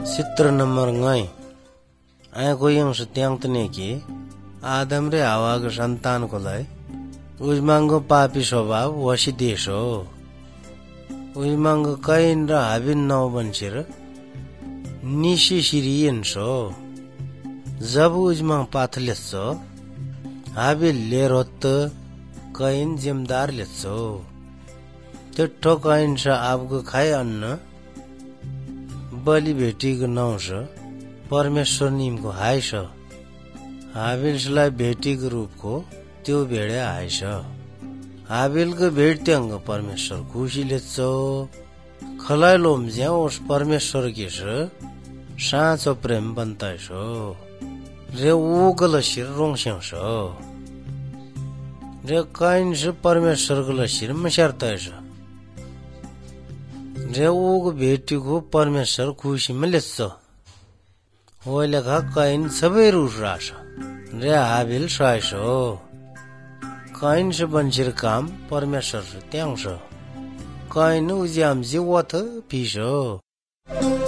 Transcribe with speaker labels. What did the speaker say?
Speaker 1: चित्र number ngай आएको young सत्यांग तने के आदम रे हावा को संतान को लाई उजमांगो पापी स्वभाव वशी देश हो उजमांगो कैन र हाबिन नौ बन्सिर निशी सिरियन सो जब उजमांग पाथलेस सो हाबिल लेर होत कैन जिम्दार लेस सो त्यो कैन स आपको खाए अन्न बलि भेटीको नौस परमेश्वर निमको हाइस हाबिललाई भेटीको रूपको त्यो भेडे आइस हाबिलको भेट त्यंग परमेश्वर खुशी लेच्छो खलाय लोम्ज्या ओस परमेश्वर केस साँचो प्रेम बन्ताइसो रे उगल शिर रोङस्याउँछ रे कैन से परमेश्वरको लशिर मस्यार्ताइस रे उग भेटीको परमेश्वर खुसीमा लेच्छ ओइलेखा कैन सबै रुस रास रे हाबिल स्वाइस हो कैन से बन्सिर काम परमेश्वर से त्याउँछ कैन उज्याम जीवथ पिस हो